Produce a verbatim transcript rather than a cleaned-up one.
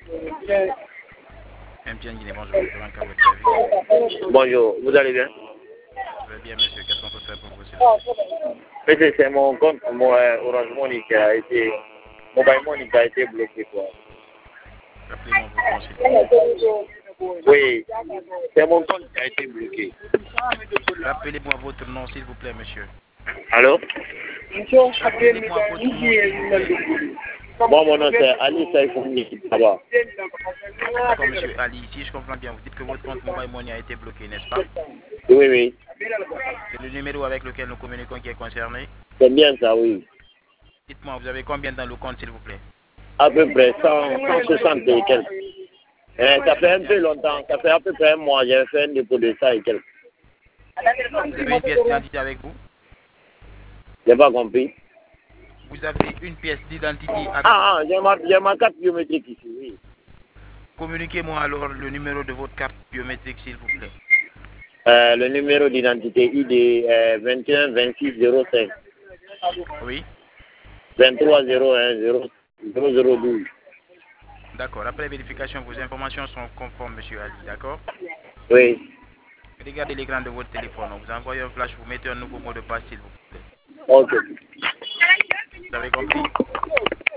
M T N Guinée, bonjour, je manque à votre service. Bonjour, vous allez bien? Je vais bien, monsieur. Qu'est-ce qu'on peut faire pour vous, s'il Monsieur, c'est mon compte, mon euh, Orange Money qui a été, Mobile Money qui a été bloqué, quoi. Rappelez-moi votre nom, s'il vous plaît. Oui, c'est mon compte qui a été bloqué. Rappelez-moi votre nom, s'il vous plaît, monsieur. Allô? Rappelez-moi votre nom, s'il vous plaît. Bon, mon nom c'est Ali Saïfouni. D'accord. D'accord, monsieur Ali. Si je comprends bien, vous dites que votre compte Mobile Money a été bloqué, n'est-ce pas? Oui, oui. C'est le numéro avec lequel nous communiquons qui est concerné. C'est bien ça, oui. Dites-moi, vous avez combien dans le compte, s'il vous plaît? À peu près cent, cent soixante et quelques. Eh, ça fait un peu longtemps, ça fait à peu près un mois, j'ai fait un dépôt de ça et quelques. Vous avez une pièce d'identité avec vous? J'ai pas compris. Vous avez une pièce d'identité avec Ah, ah, j'ai ma, j'ai ma carte biométrique ici, oui. Communiquez-moi alors le numéro de votre carte biométrique, s'il vous plaît. Euh, le numéro d'identité I D euh, vingt et un vingt-six zéro cinq. Oui. vingt-trois zéro un zéro zéro douze. D'accord. Après vérification, vos informations sont conformes, monsieur Ali. D'accord? Oui. Regardez l'écran de votre téléphone. On vous envoie un flash, vous mettez un nouveau mot de passe, s'il vous plaît. Ok. Vous avez compris?